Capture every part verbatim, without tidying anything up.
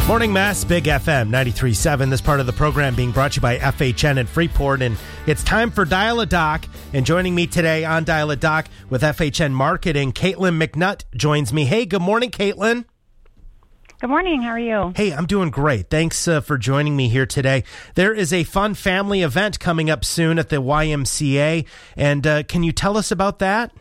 Morning Mass, Big F M ninety-three point seven. This part of the program being brought to you by F H N in Freeport. And it's time for Dial a Doc. And joining me today on Dial a Doc with F H N Marketing, Caitlin McNutt joins me. Hey, good morning, Caitlin. Good morning. How are you? Hey, I'm doing great. Thanks uh, for joining me here today. There is a fun family event coming up soon at the Y M C A. And uh, can you tell us about that?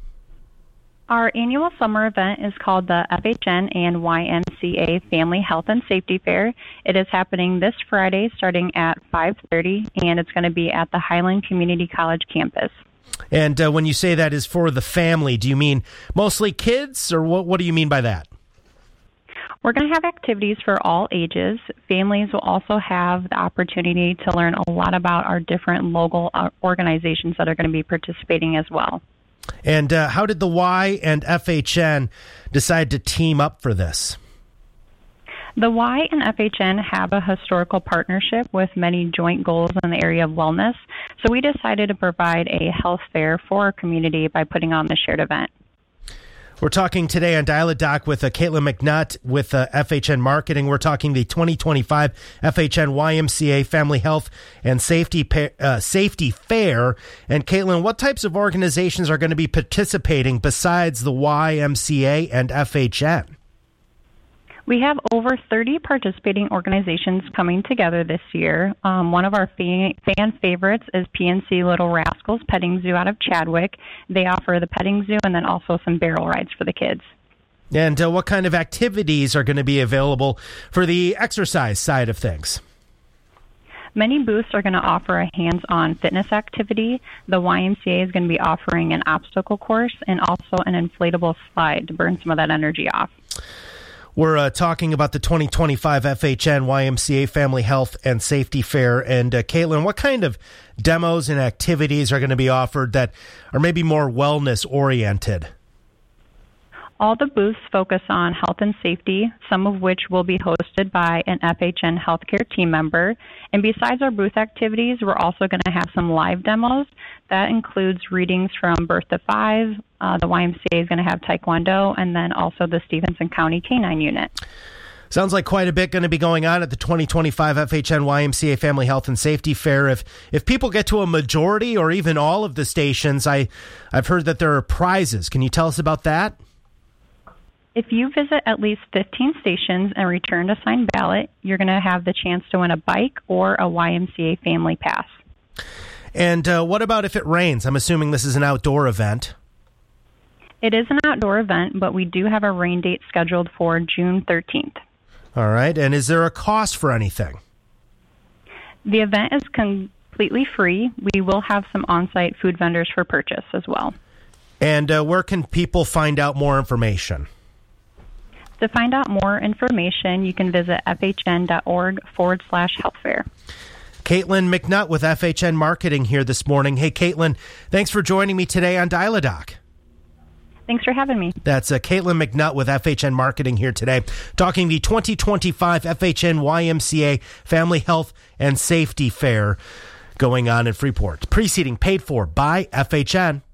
Our annual summer event is called the F H N and Y M C A Family Health and Safety Fair. It is happening this Friday starting at five thirty, and it's going to be at the Highland Community College campus. And uh, when you say that is for the family, do you mean mostly kids, or what, what do you mean by that? We're going to have activities for all ages. Families will also have the opportunity to learn a lot about our different local organizations that are going to be participating as well. And uh, how did the Y and F H N decide to team up for this? The Y and F H N have a historical partnership with many joint goals in the area of wellness, so we decided to provide a health fair for our community by putting on the shared event. We're talking today on Dial a Doc with uh, Caitlin McNutt with uh, F H N Marketing. We're talking the twenty twenty-five F H N Y M C A Family Health and Safety pa- uh, Safety Fair. And Caitlin, what types of organizations are going to be participating besides the Y M C A and F H N? We have over thirty participating organizations coming together this year. Um, one of our fa- fan favorites is P N C Little Rascals Petting Zoo out of Chadwick. They offer the petting zoo and then also some barrel rides for the kids. And uh, what kind of activities are going to be available for the exercise side of things? Many booths are going to offer a hands-on fitness activity. The Y M C A is going to be offering an obstacle course and also an inflatable slide to burn some of that energy off. We're uh, talking about the twenty twenty-five F H N Y M C A Family Health and Safety Fair. And uh, Caitlin, what kind of demos and activities are going to be offered that are maybe more wellness-oriented? All the booths focus on health and safety, some of which will be hosted by an F H N healthcare team member. And besides our booth activities, we're also going to have some live demos. That includes readings from birth to five. Uh, the Y M C A is going to have Taekwondo, and then also the Stephenson County Canine Unit. Sounds like quite a bit going to be going on at the twenty twenty-five F H N Y M C A Family Health and Safety Fair. If if people get to a majority or even all of the stations, I, I've heard that there are prizes. Can you tell us about that? If you visit at least fifteen stations and return a signed ballot, you're going to have the chance to win a bike or a Y M C A family pass. And uh, what about if it rains? I'm assuming this is an outdoor event. It is an outdoor event, but we do have a rain date scheduled for June thirteenth. All right. And is there a cost for anything? The event is completely free. We will have some on-site food vendors for purchase as well. And uh, where can people find out more information? To find out more information, you can visit fhn.org forward slash health fair. Caitlin McNutt with F H N Marketing here this morning. Hey, Caitlin, thanks for joining me today on Dial a Doc. Thanks for having me. That's uh, Caitlin McNutt with F H N Marketing here today, talking the twenty twenty-five F H N Y M C A Family Health and Safety Fair going on in Freeport, preceding paid for by F H N.